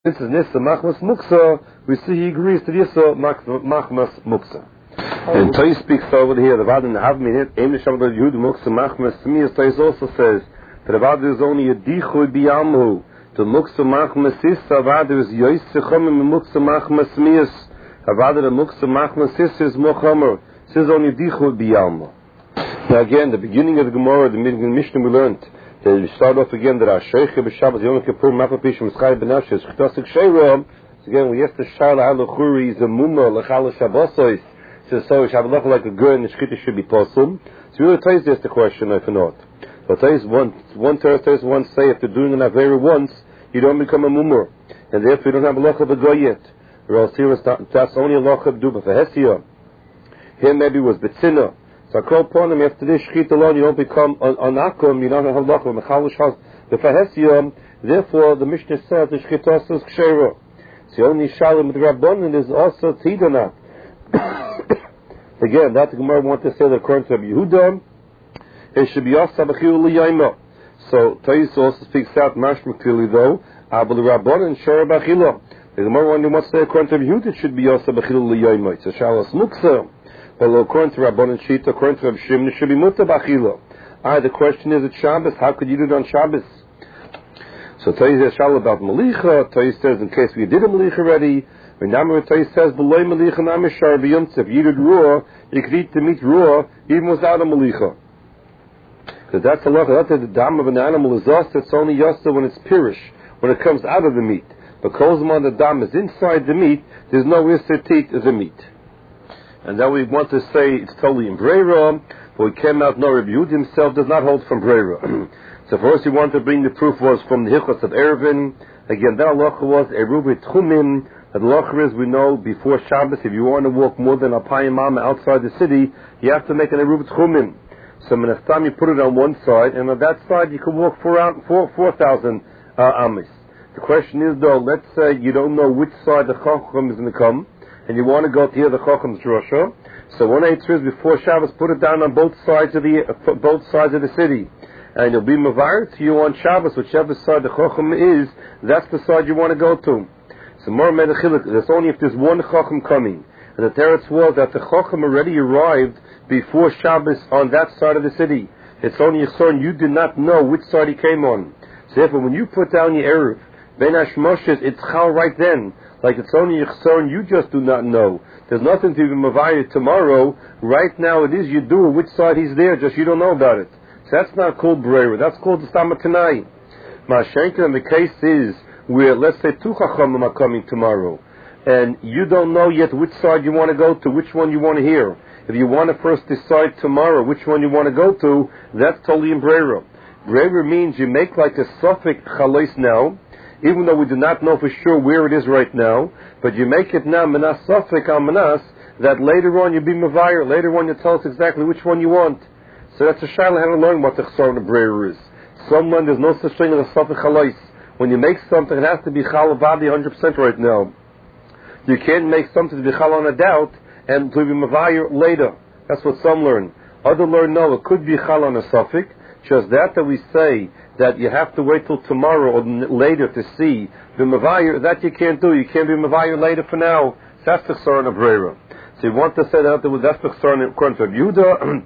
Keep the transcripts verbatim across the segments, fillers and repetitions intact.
This is Nissa Machmas Muksa, we see he agrees to Nissa Machmas Muksa. And Toy speaks over here, the Vad in the Havminit, Aim Shabbat Yud Muksa Machmas Smias. Toy also says that the Vad is only a Dichu Biyamhu. The Muksa Machmas Issa, Vad is Yoisechom and Muksa Machmas Smias. Vad the Muksa Machmas Issa is Mochamer. This is only Dichu Biyamhu. Now again, the beginning of the Gemara, the beginning of the Mishnah we learned. We start off again that our Sheikh B'Shabbos Yom Kippur Mapapish Mischai Benashes Chtasik Sheirom. So again, we have to Shala Haluchuri Zamuma Lechal Shabbosois. So so Shabbalach like a girl and the Shkita should be Tosum. So really tells us the question, I cannot. But tells one one tells one say if they're doing an Avera once, you don't become a Mumur, and therefore you don't have a Locha B'Goy yet. Or else here that's only a Locha B'Duba for Hesia. Here maybe was Betzina. So I call upon him after this shchit alone, you don't become an akum, you don't have halachah, mechalish has the fahesiyam. Therefore, the Mishnah says the shchitos is kshera. So only shalim with rabbanon is also tidonat. Again, that the Gemara wants to say that according to Rabbi Yehuda, it should be also b'chil liyayma. So Tais also speaks out mashma clearly though, abel rabbanon shara b'chila. The Gemara wants to say according to Rabbi Yehuda, it should be also b'chil liyayma. It's a shalas muksa. Well, according to Rabban and Shita, according to Rabbi Shimon, it should be mutter b'achila. Ah, the question is at Shabbos, how could you do it on Shabbos? So Tais says shal about Malicha. Tais says in case we did a Malicha already. Remember, Tais says below Malicha namishar b'yomtz. If you did raw, you could eat the meat raw even without a Malicha. Because that's a lot. That's the dam of an animal is us. It's only yasta when it's pirish, when it comes out of the meat. Because when the dam is inside the meat, there's no isetit as a meat. And then we want to say it's totally in Breira, but we came out, no, Rabbi Yehuda himself does not hold from Breira. So first we want to bring the proof was from the Hilchos of Erevin. Again, that halacha was Erubit Chumim. The halacha is, we know, before Shabbos, if you want to walk more than a payim mama outside the city, you have to make an Erubit Chumim. So when it's time you put it on one side, and on that side you can walk four thousand uh, amis. The question is though, let's say you don't know which side the Chacham is going to come, and you want to go to hear the Chocham's drasha. So one answer is before Shabbos, put it down on both sides of the uh, both sides of the city, and you'll be mavar to you on Shabbos, whichever side the Chocham is, that's the side you want to go to. So more medachilik. That's only if there's one Chocham coming, and the teretz was that the Chocham already arrived before Shabbos on that side of the city. It's only a son you did not know which side he came on. So therefore, when you put down your eruv ben hashmoshes, it's chal right then. Like it's only Yichson, you just do not know. There's nothing to be mavayir tomorrow. Right now it is you do which side he's there, just you don't know about it. So that's not called Breira, that's called the Stamatanai. Ma'ashenka, and the case is where, let's say, two Chachamim are coming tomorrow, and you don't know yet which side you want to go to, which one you want to hear. If you want to first decide tomorrow which one you want to go to, that's totally in Breira. Breira means you make like a suffix chalais now, even though we do not know for sure where it is right now, but you make it now manas safek al manas, that later on you be mavayir, later on you tell us exactly which one you want. So that's a shayla how to learn what the chsar and breira is. Someone, there's no such thing as a safek chalais. When you make something, it has to be chalavadi one hundred percent right now. You can't make something to be chal on a doubt and to be mavayir later. That's what some learn. Other learn no, it could be chal on a safek. Just that that we say that you have to wait till tomorrow or later to see the mavayir, that you can't do. You can't be mavayir later for now. That's the chsar of Breira. So you want to say that that's the chsar according to Yehuda,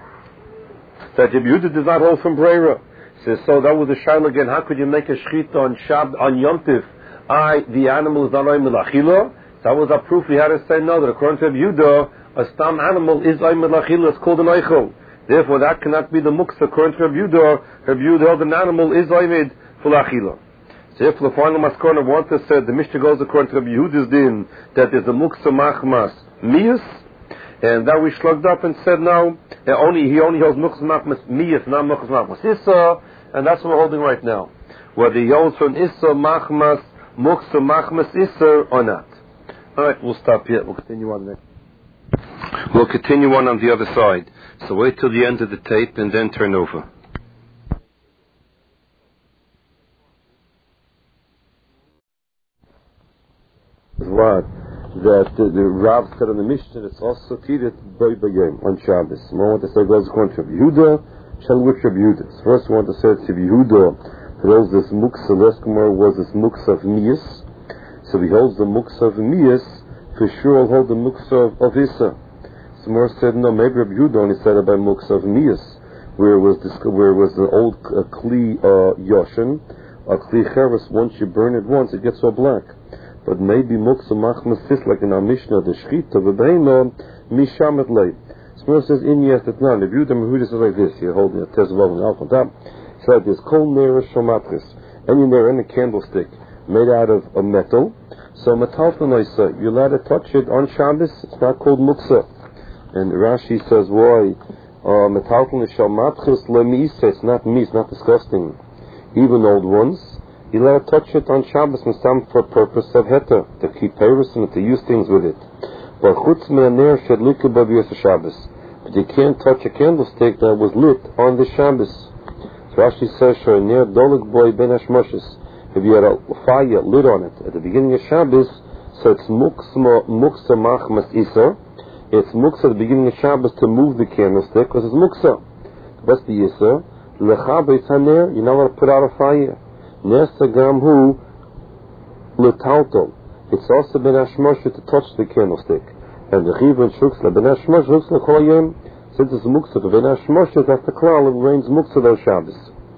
that Yehuda does not hold from Breira. So, so that was the shayla again. How could you make a shchita on Shab on Yom Tiv? I the animal is not oimel achila. That was our proof. We had to say no. That according to Yehuda, a stam animal is oimel achila. It's called an eichel. Therefore, that cannot be the muksa. According to Rabbi Yehuda, Rabbi Yehuda held an animal is oimed for achila. So if the final maskona wants to say, the Mishnah goes according to Rabbi Yehuda's din, that there's a muksa machmas miyas, and that we shrugged up and said no, only he only holds muksa machmas miyas, not muksa machmas issa, and that's what we're holding right now. Whether he holds from issa machmas, muksa machmas issa or not. Alright, we'll stop here. We'll continue on next. We'll continue on on the other side. So wait till the end of the tape and then turn over. What? That uh, the Rav said on the Mishnah, it's also tirit by game on Shabbos. I want to say goes according to Yehuda, shall which Rabbi Yehuda. First, I want to say it's Yehuda. There was this muksa. Last Gemara was this muksa of Miyas. So he holds the muksa of Miyas, for sure will hold the muksa of, of Issa. Some more said, no, maybe Rabbi Yehuda only said it by muksa of Miyas, where it was this, where it was the old uh, Kli uh, Yoshin, a Kli Cheres, once you burn it once, it gets all black. But maybe muksa machmas sis, like in our Mishnah, the Shchita, v'beino, mishamet lei. Some says, in yes, it's not. Rabbi Yehuda, Rabbi Yehuda says like this, you're holding a tezvov and alcohol top. It's like this, kol nera shomatris, any nair in a candlestick, made out of a metal. So metalfanoisa, you're allowed to touch it on Shabbos, it's not called muksa. And Rashi says, why? Metalfan shomatris lemisa, it's not me, it's not disgusting. Even old ones, you're allowed to touch it on Shabbos and some for purpose of heta, to keep Paris and to use things with it. But chutz me'aner shedlika b'yos Shabbos. But you can't touch a candlestick that was lit on the Shabbos. So Rashi says, "Sho'ner dolik boy ben hashmoshes." If you had a fire lit on it at the beginning of Shabbos, so it's muksa muksa machmas isa. It's muksa at the beginning of Shabbos to move the candlestick because it's muksa. That's the isa. Lecha beitzaner, you're not allowed to put out a fire. Nesa gamhu letalto. It's also ben hashmoshe to touch the candlestick. And the chivon shuksla ben hashmoshe shuksla kolayim. Since it's muksa to ben hashmoshe, that's the klal. It rains muksa those Shabbos.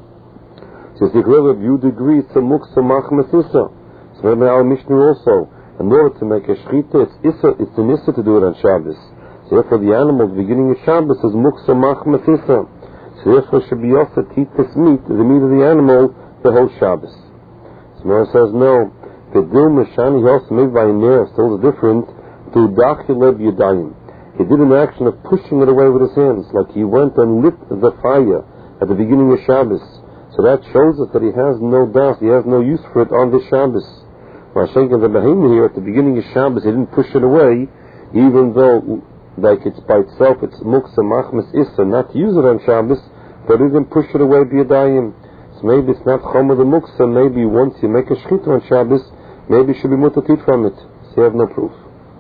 So the Rebbe of Yehuda agrees to muksa machmas issa. So maybe our Mishnah also. In order to make a shchita, it's issa, it's an issa to do it on Shabbos. So therefore the animal at the beginning of Shabbos is muksa machmas issa. So therefore should be also to eat this meat, the meat of the animal, the whole Shabbos. So Mara says no. The dil mashani, he also made by a nair, still is different, to dachileb yadayim. He did an action of pushing it away with his hands, like he went and lit the fire at the beginning of Shabbos. So that shows us that he has no doubt, he has no use for it on this Shabbos. Mashenk and the Bahima here, at the beginning of Shabbos, he didn't push it away, even though, like it's by itself, it's muksa machmas issa, not to use it on Shabbos, but he didn't push it away b'yadayim. So maybe it's not chomer the muksa, maybe once you make a shchita on Shabbos, maybe it should be mutatit from it. So you have no proof.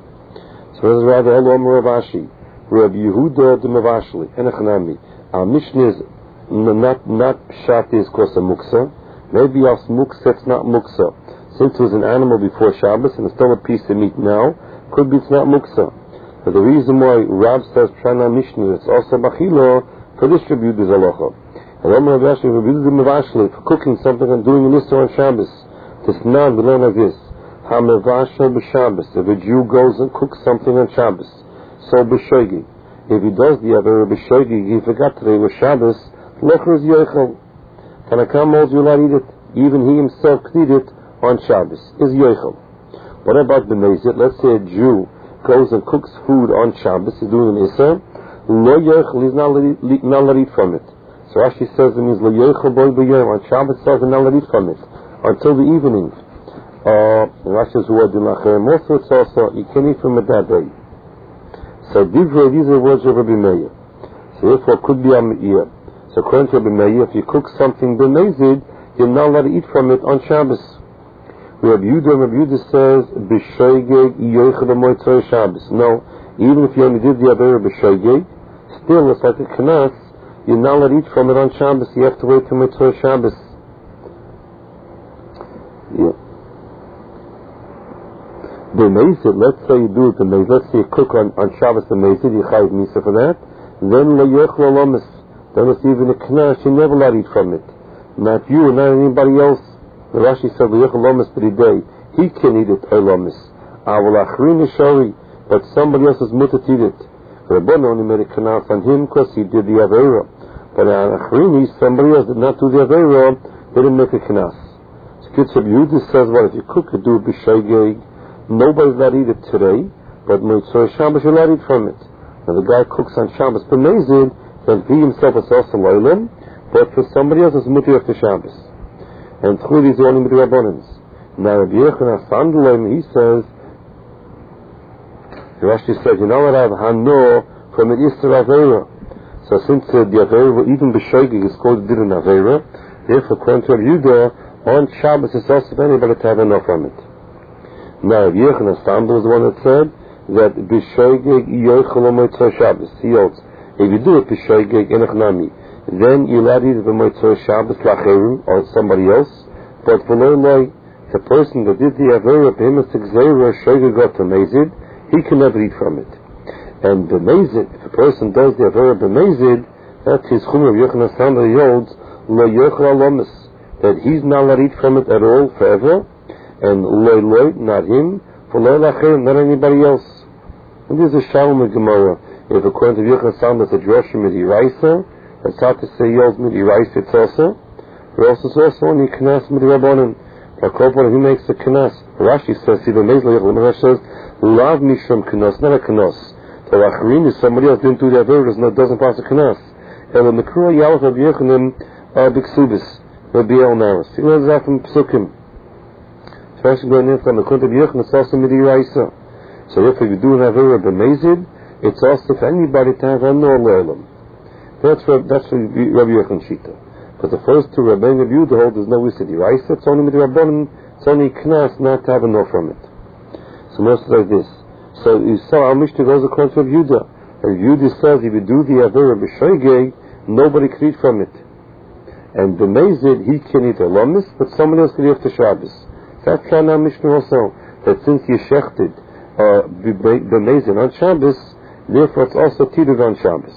So this is rather Elom Rav Ashi, Rav Yehuda de Mavashli, Enechanami. Our Mishnah is not not pshat is cause a muksa. Maybe as muksa it's not muksa. Since it was an animal before Shabbos and it's still a piece of meat now, could be it's not muksa. But the reason why Rav says Prana Mishnah it's also bachilo for this Rav Yehuda's halacha. Elom Rav Ashi, Rav Yehuda de Mavashli, for cooking something and doing an issa on Shabbos. This now we learn like this. Hamevashel b'Shabbos. If a Jew goes and cooks something on Shabbos, so b'shogi. If he does the other b'shogi, he forgot today was Shabbos. Lecher is yochel. Tanakam holds you not eat it. Even he himself could eat it on Shabbos. Is yochel. What about b'mezid? Let's say a Jew goes and cooks food on Shabbos. He's doing an issa. Lo yochel. He's not allowed to eat from it. So Rashi says it means lo yochel boy b'yom. On Shabbos says he's not allowed to eat from it until the evening. Uh, Rashi's word in Lachem. Also, it's also, you can eat from it that day. So, divrei, these are the words of Rabbi Meir. So, therefore, it could be a me'ir. So, according to Rabbi Meir, if you cook something b'mezid, you're not allowed to eat from it on Shabbos. Rabbi Yehuda, Rabbi Yehuda says, b'shoigeg yoichel b'moitzoi Shabbos. No, even if you only did the other b'shoigeg, still, it's like a knas, you're not allowed to eat from it on Shabbos. You have to wait till moitzoi Shabbos. Yeah. The mezid, let's say you do it the mezid, let's say you cook on, on Shabbos the mezid, you chayiv misa for that, then la yochel olomis, then it's even a knash, you never let eat from it. Not you, not anybody else. The Rashi said la yochel olomis for the day, he can eat it, olomis. Avol achrin shori, but somebody else is mutter to eat it. Rabban only made a knash on him because he did the avera. But on achrini, somebody else did not do the avera, they didn't make a knash. Kitzur Yehuda says, well, if you cook it, do it b'shoigeg. Nobody's allowed to eat it today, but Motzei Shabbos you're allowed to eat from it. Now the guy cooks on Shabbos b'mezid, then he himself is also loylam, but for somebody else it's mutter after Shabbos. And through these are only midrabbanans. Now Rabbi Yochanan Sandalem, he says, Rashi says, you know what I have hano from an Isser Aveira. So since uh, the Aveira, even b'shoigeg is called Didun Aveira, therefore according to Rabbi Yehuda, on Shabbos it's also for anybody to have enough from it. Now, Yochanan Stamble is the one that said that b'shoigeg yochel motzei Shabbos. He holds, if you do it b'shoigeg enechnami, then you're allowed to eat it b'motzei Shabbos lacherim or somebody else. But for no loy, the person that did the Avera Behemoth Gzeira Shoiga got B'mezid, he can never eat from it. And B'mezid, if a person does the Avera B'mezid, that's his Chum of Yochanan Sandal holds, Lo Yochel Alomis, that he's not allowed to eat from it at all forever, and Lo Lo, not him, for Lo Lacher, not anybody else. And there's a Shalom of Gemara. If according to Yochanan Sandal, it's a Droshim Midi Raisa, that's hard to say Yol's Midi Raisa, it's also, but also it's also only Knas Midi Rabbanim. He makes a Knas. Rashi says, see the Mezla Yochanan Rashi says, Lav Mishram Knas, not a Knas. The Lacharin is somebody else didn't do the Avera, doesn't pass a Knas. And the Makura Yalach of Yochanan are Biksubis, Rabbi El Naras. He learns that from Psukim. Especially going in from the Kunt of Yochanan, it's also Midi Raisa. So if you do an Avera B'mezid, it's also for anybody to have a Nor Le'elam. That's what that's Rabbi Yochanan Shita. Because the first two Rabbein of Yehuda hold there's no Midi Raisa, it's only Midi Rabbanim, it's only Knas not to have a Nor from it. So most like this. So you saw our Mishnah goes according to Rabbi Yehuda. Rabbi Yehuda says if you do the Avera B'shoigeg, nobody can eat from it. And B'mezid, he can eat a lomis, but someone else can eat after Shabbos. That's kind of Mishnah also, that since you shechted uh, B'mezid on Shabbos, therefore it's also teetered on Shabbos.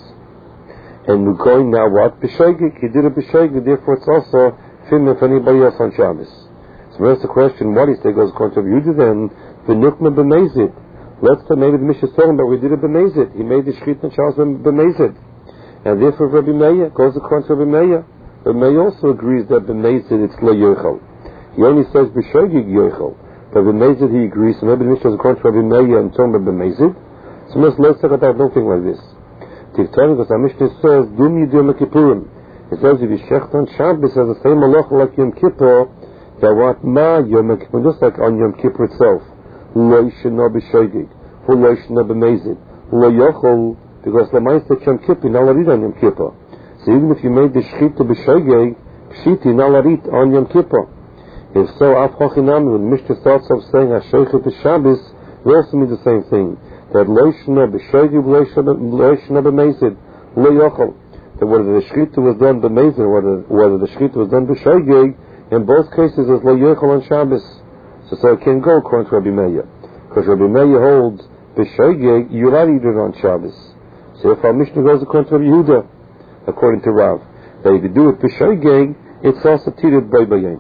And we're going now what? B'shoigeg, he did a B'shoigeg, therefore it's also film for anybody else on Shabbos. So that's the question, what is there goes according to Yehuda then, V'nukma B'mezid. Let's say maybe the Mishnah is talking about we did a B'mezid, he made the Shechit on Shabbos B'mezid. And therefore Rabbi Meir goes according to Rabbi Meir. Rabbi Meir also agrees that B'mezid it's Lo Yochel. He only says B'shoigeg Yochel. But B'mezid he agrees, so maybe the Mishnah is according to Rabbi Meir and talking about B'mezid. So let's let's talk about nothing like this. Tivtani, because our Mishnah says, Dum Yidum Kippurim. It says if you shecht on Shabbos has the same malach like Yom Kippur, that what Ma Yom Kippur, just like on Yom Kippur itself. Lo Yishna B'shoigeg. Lo Yishna B'mezid. Lo Yochel. Because the Ma'aseh Yom Kippur, not allowed on Yom Kippur. So even if you made the Shechita B'shoigeg, Pshiti, not allowed on Yom Kippur. If so, Af Chochinam, when Mishnah starts off saying HaShoichet B'Shabbos, we also mean the same thing. That Lo Yishna B'shoigeg, Lo Yishna B'mezid, Lo Yochel. That whether the Shechita was done B'mezid, whether, whether the Shechita was done B'shoigeg, in both cases it's Lo Yochel on Shabbos. So, so it can go according to Rabbi Meir. Because Rabbi Meir holds B'shoigeg, you're allowed to eat it on Shabbos. So if our Mishnah goes according to Rabbi Yehuda, according to Rav, that if you do it b'shoigeg, it's also treated by Bayim.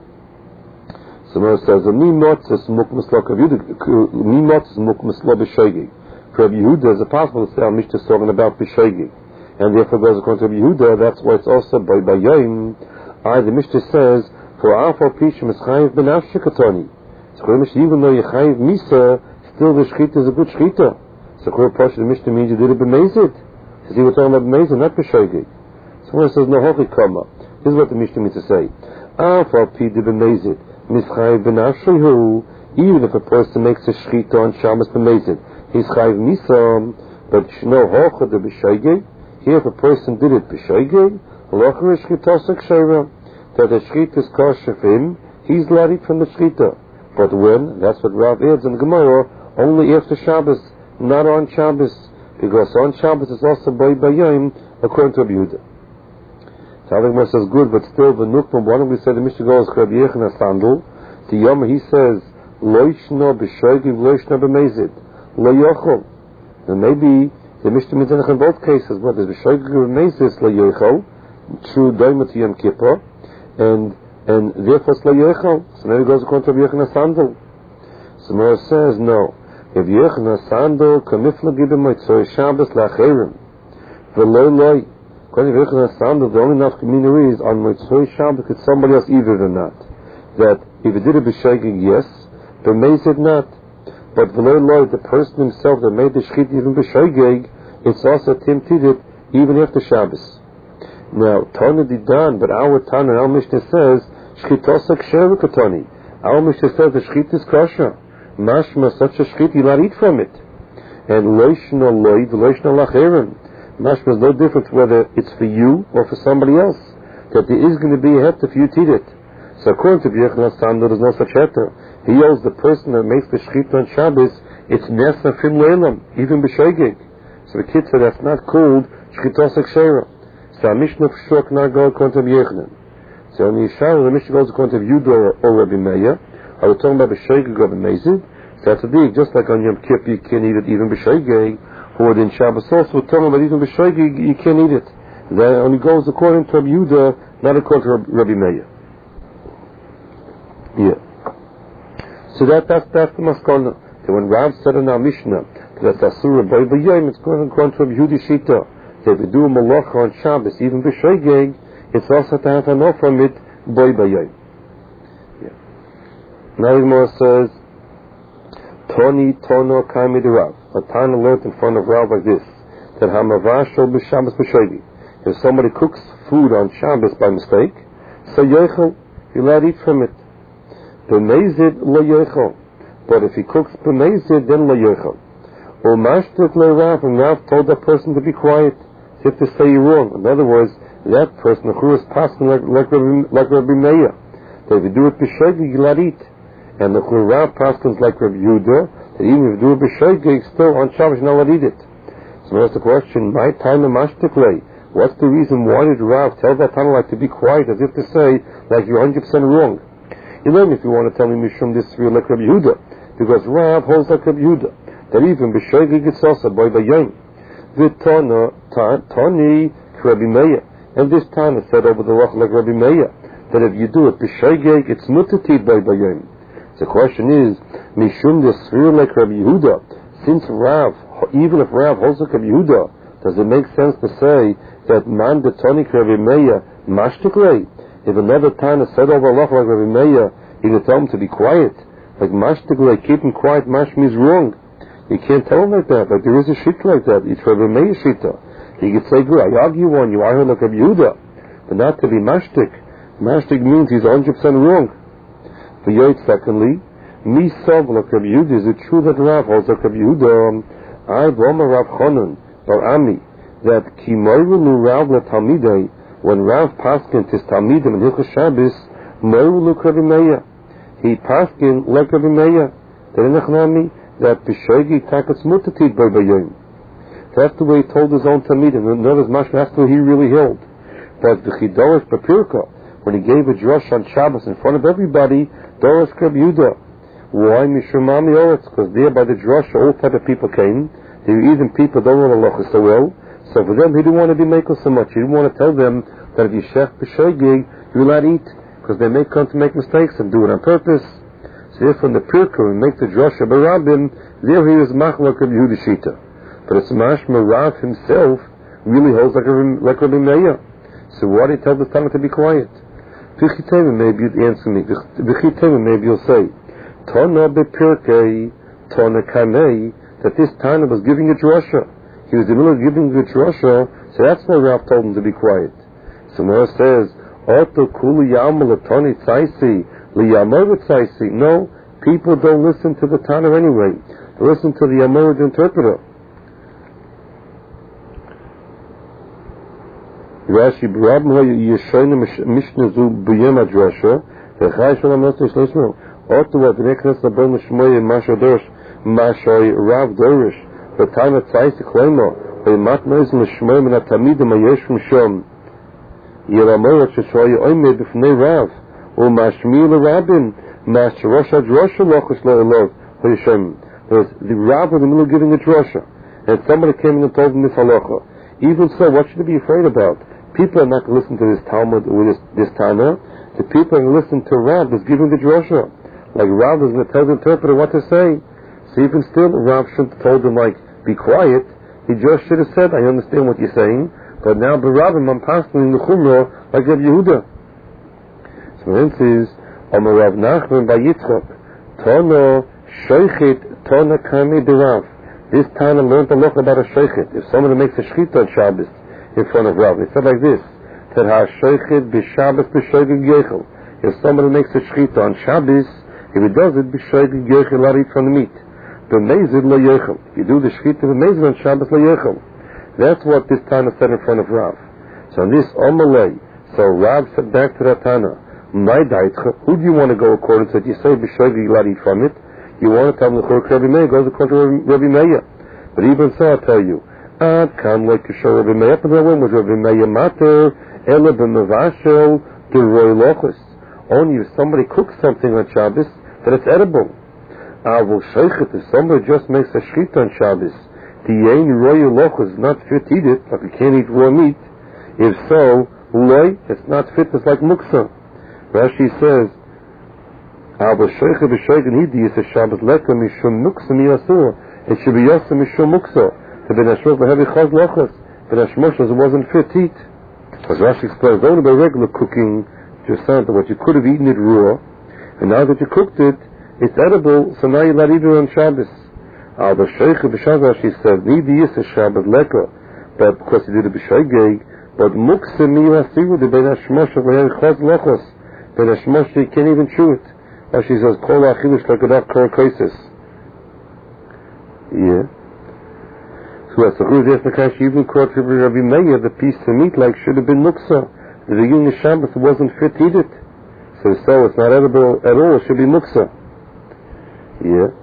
So Moshe says, "Mi motzes mukmas lo mi motzes mukmas lo b'shoigeg." For Rabbi Yehuda, is it possible to say our Mishnah is talking about b'shoigeg, and therefore goes according to Rabbi Yehuda? That's why it's also by Bayim. I the Mishnah says, "For afal pishim is chayiv b'nafshe katoni." So the Mishnah, even though you chayiv misa, still the shechita is a good shechita. So the portion of the Mishnah means you did it b'mezid. Because he was talking about b'mezid, not b'shoigeg. So when it says no hochi kama, this is what the Mishnah means to say. Afal pi de b'mezid, mischayiv b'nafshehu. Even if a person makes a shechita on Shabbos b'mezid, he's chayiv misam, but no hochi de b'shoigeg. Here, if a person did it b'shoigeg, locher shechita sekshera, that the shechita is kosher for him, he's allowed to eat from the shechita. But when? That's what Rav adds in the Gemara, only after Shabbos, not on Shabbos, because on Shabbos is also by Bayim, according to Rabbi Yehuda. So I think Moshe says good, but still the Nukma, why don't we say the Mishnah goes Rabbi Yochanan Sandal, the Yom he says, Lo Yishna B'shoigeg, Lo Yishna B'mezid, Lo Yochel. And maybe the Mishnah means in both cases, what is B'shoigeg B'mezid, Lo Yochel, true Doima to Yom Kippur, and and therefore it's Lo Yochel. So maybe it goes according to Rabbi Yochanan Sandal. So Moshe says, no. If Yochanan Sandal kamifla gibim motzei Shabbos lacherim, v'lo loy. According to Yochanan Sandal, the only nafkamina is on motzei Shabbos could somebody else eat it or not. That if it did it b'shoigeg, yes, b'mezid not. But v'lo loy, the person himself that made the shechit even b'shoigeg, it's also tempted even after Shabbos. Now, Tana didan, but our Tana, our Mishnah says shchitosa ksheru katoni. Our Mishnah says the shechit is kosher. Mashma, such a shechit, you'll not eat from it. And loishna loid, loishna lacherim. Mashma is no different whether it's for you or for somebody else. That there is going to be a heter if you eat it. So according to Yochanan Sandal, there's no such heter. He holds the person that makes the shechit on Shabbos, it's nesa fim leilam, even b'shoigeg. So the kid said that's not called shchitos ekshera. So our Mishnah for sure cannot go according to Yochanan. So in Yeshaya, the Mishnah goes according to Yehuda or Rabbi Meir. Are we talking about b'shoigeg or b'mezid? So that's a dig. Just like on Yom Kippur you can't eat it even b'shoigeg, or in Shabbos also we're talking about even b'shoigeg you can't eat it. That only goes according to Rabbi Yehuda, not according to Rabbi Meir. Yeah. So that that's that's the maskana. So when Rav said in our Mishnah that that's asura boy b'yom, it's going according to Rabbi Yehuda Shita. So if you do a malacha on Shabbos, even b'shoigeg, it's also to have an offer from it boy b'yom. Yeah. Now the Gemara says, Toni Tono Kami de Rav. A Tana learned in front of Rav like this: that Hamavashol b'Shabbos b'shoigeg. If somebody cooks food on Shabbos by mistake, so yochel, you're allowed to eat from it. B'mezid lo yochel. But if he cooks b'mezid, then lo yochel. Or mashtuk le Rav, and Rav told that person to be quiet, as if to say you're wrong. In other words, that person, the Churus passing like, like, like Rabbi Meir. That if you do it b'shoigeg, you're allowed to eat. And the Rav passes like Rabbi Yehuda, that even if you do it b'shoigeg, still on Shabbos you're not allowed to eat it. So that's the question, my time of mashtuk le. What's the reason? Why did Rav tell that Tana like to be quiet, as if to say, like you're one hundred percent wrong? You learn if you want to tell me Mishum this real like Rabbi Yehuda, because Rav holds like Rabbi Yehuda, that even b'shoigeg it's also by b'yom. V'tana tani Rabbi Meir, and this Tana said over the rock like Rabbi Meir, that if you do it b'shoigeg, it's mutatit by b'yom. The question is, Mishum this real like Rabbi Yehuda, since Rav, even if Rav holds like Rabbi Yehuda, does it make sense to say that man the tonic Rabbi Meir mashtiklei? If another Tana said over Allah like Rabbi Meir, he could tell him to be quiet. Like mashtiklei, keep him quiet, mash means wrong. You can't tell him like that. Like there is a shita like that. It's Rabbi Meir shita. He could say, good, I argue on you, I heard like Rabbi Yehuda. But not to be mashtik. Mashtik means he's one hundred percent wrong. For Yoit, secondly, me sov like Rabbi Yehuda. Is it true that Rav holds like Rabbi Yehuda? I v'omer Rav Chonon Bar Ami, that Kimoru nu Rav la Talmidei, when Rav paskin tis Talmidim in Hilchos Shabbos, Moru lu Rabbi Meir. He paskin like Rabbi Meir. That b'shoigeg takats mutatit by b'yom. That's the way he told his own Talmidim. In other words, that's what he really held. But the Chidorish Papirka, when he gave a drush on Shabbos in front of everybody, Doros Rabbi Yehuda. Why? Mishumami Oretz, because there by the drush all type of people came. They were even people don't know halacha so well. So for them, he didn't want to be makel so much. He didn't want to tell them that if you shech b'shoigeg, you're allowed to eat, because they may come to make mistakes and do it on purpose. So if from the Pirka we make the drush of Barabim, there he was machlok Rabbi Yehuda shita. But it's mashma Rav himself really holds like a, like Rabbi Meir. So why did he tell the Tana to be quiet? V'chitema, maybe you'd answer me. V'chitema, maybe you'll say, Tana b'Pirkei, Tana kamei, that this Tana was giving a drasha. He was in the middle of giving a drasha, so that's why Rav told him to be quiet. So Mora says, Oto kuli yamal atoni tzaisi, li yamor tzaisi. No, people don't listen to the Tana anyway. They listen to the Yamor interpreter. Rashi Barab Yeshoina Mishnah Zu B'Yom Adrasha, V'chai Shalom Nosei Shlishmo, Oto V'V'Neknes Labon L'Shmoye Masha Dorish, Mashay Rav Dorish, V'Tana Tzaisi Chlemo, V'Mat Nois L'Shmoye Min HaTamidim HaYesh Mishom, Yeramor Sheshoye Oimei B'Fnei Rav, U'Mashmi L'Rabim, Mash Rosh Adrasha Lochus Lo'elov, V'Yeshem. The Rav was in the middle of giving a drasha, and somebody came in and told him this halacha. Even so, what should he be afraid about? People are not going to listen to this Talmud or this, this Tana. The people are going to listen to Rav that's giving the drasha. Like Rav is going to tell the interpreter what to say. So even still, Rav shouldn't have told him, like, be quiet. He just should have said, I understand what you're saying, but now Barabim, I'm passing in the Chumrah like Rabbi Yehuda. So then it says, Amar Rav Nachman by Yitzchak, Tono Shoichet Tona Kami de Rav. This Tana learned a lot about a shoichet. If somebody makes a shchita on Shabbos in front of Rav, it said like this, that ha shoichet b'Shabbos b'shoigeg yochel. If somebody makes a shchita on Shabbos, if he does it b'shoigeg yochel, let eat from the meat. B'mezid lo yochel. You do the shchita b'mezid on Shabbos lo yochel. That's what this Tana said in front of Rav. So on this Omalei, so Rav said back to that Tana, my daitcha, who do you want to go according to it? You say b'shoigeg, let eat from it. You want to tell them the Churuk Rabbi Meir goes according to Rabbi Meir. But even so, I'll tell you, Ad kan like to show Rabbi Meir, but when was Rabbi Meir matter, Ele b'mevashel, the roy lochus. Only if somebody cooks something on Shabbos, that it's edible. Avul Sheikhet, if somebody just makes a shchita on Shabbos, the Yein Roya Loch is not fit to eat it, like you can't eat raw meat. If so, Loy, it's not fit, it's like Muksa. Rashi says, Avul Sheikhet b'Sheikhet Hidi is a Shabbos Leka Mishum Muksa Miyasur. It should be Yasa Mishum Muksa. The Ben Hashmosh Lehevi Chaz Lochas. Ben Hashmosh wasn't fit to eat. As Rashi explains, only by regular cooking, just sound that what you could have eaten it raw, and now that you cooked it, it's edible, so now you're not eating it on Shabbos. Al b'Sheikhet b'Shabbos, she said, Nidi is a Shabbos Leka, but because he did it b'Sheigeg, but Muksa Miyasiru, the Ben Hashmosh Lehevi Chaz Lochas. Ben Hashmosh, you can't even chew it. As she says, Kol Achilush Lekedav Kor Kaisis. Yeah. So as the Chuz Yesnakash even caught Rabbi Meir, the piece of meat like should have been Muksa. The beginning of Shabbos wasn't fit to eat it. So so it's not edible at all, it should be Muksa. Yeah.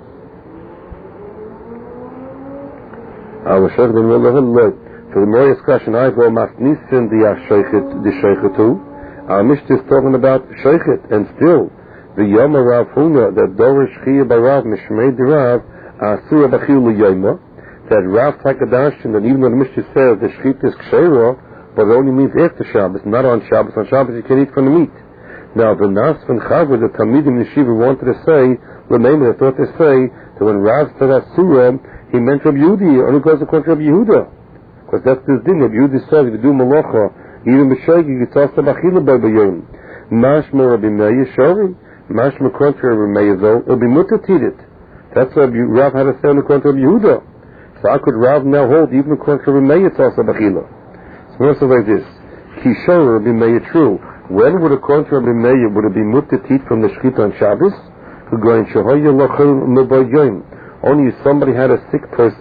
Our Sheikh ben Mullah, for the Morias Kashan Ivo Masnisin the Sheikhet, the Sheikhetu, our Mishnah is talking about Sheikhet, and still, the Yom Rav Huna, that Dorish Chiyah Barav, Mishmei Dirav, Asura Bachil Yoma, that Rav Takadashin, and even though the Mishnah says the Shchit is Kshera, but it only means after Shabbos, not on Shabbos. On Shabbos you can eat from the meat. Now, the Nas and Chavra, the Talmidim Yeshiva wanted to say, remember, they thought to say, that when Rav said Asura, he meant Rabbi Yehudi, only because of Rabbi Yehuda. Because that's his din. Rabbi Yehudi says, if you do Malacha, even B'Sheig, you get tossed to Bachila by B'Yom. Mashma Rabbi Meir Shori, Mashma contrary Rabbi Meir, though, it'll be mutter to eat it. That's what Rav had to say on the contrary of Yehuda. So how could Rav now hold even the contrary of Meir tossed to Bachila? So also like this, Kishor Rabbi Meir true. When would a contrary of Rabbi Meir would it be mutter to eat from the Shchita on Shabbos? Only if somebody had a sick person